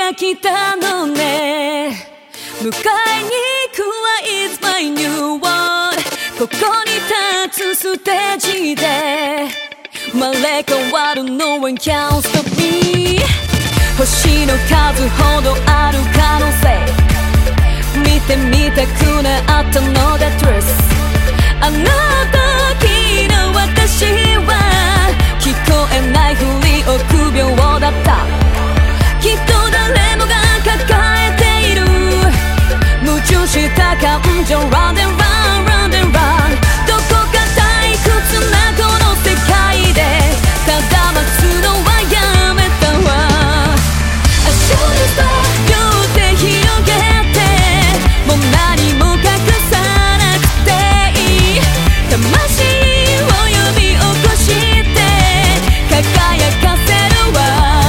が来たのね。迎えに行くは It's my new world。 ここに立つステージで生まれ変わる No one can stop me。 星の数ほどある可能性見てみたくなったのだ Truth。 あの時の私は聞こえないふり臆病だった。きっと誰もが抱えている矛盾した感情 Round and round, round and round。 どこか退屈なこの世界でただ待つのはやめたわ。足を両手広げてもう何も隠さなくていい。魂を呼び起こして輝かせるわ。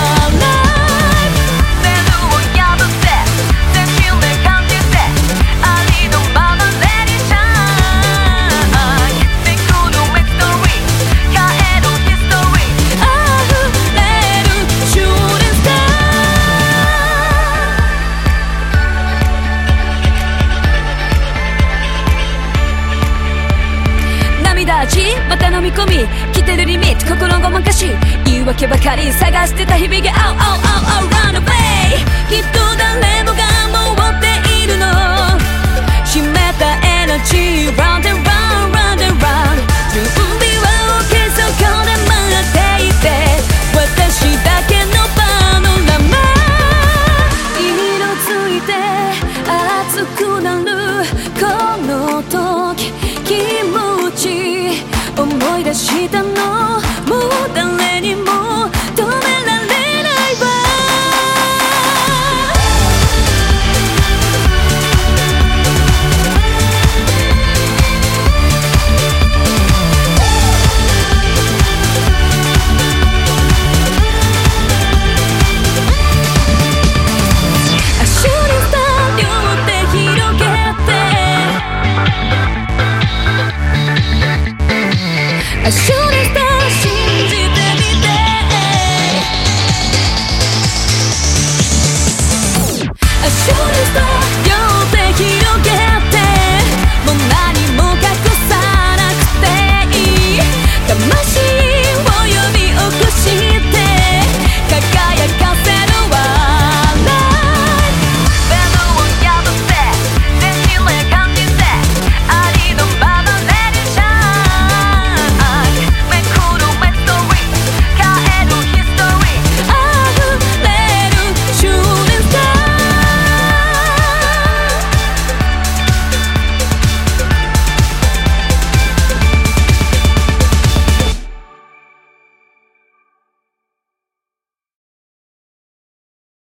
また飲み込み来てるリミット心ごまかし言い訳ばかり探してた日々が Oh oh oh oh run away。 きっと誰もが持っているの湿ったエナジー Round and round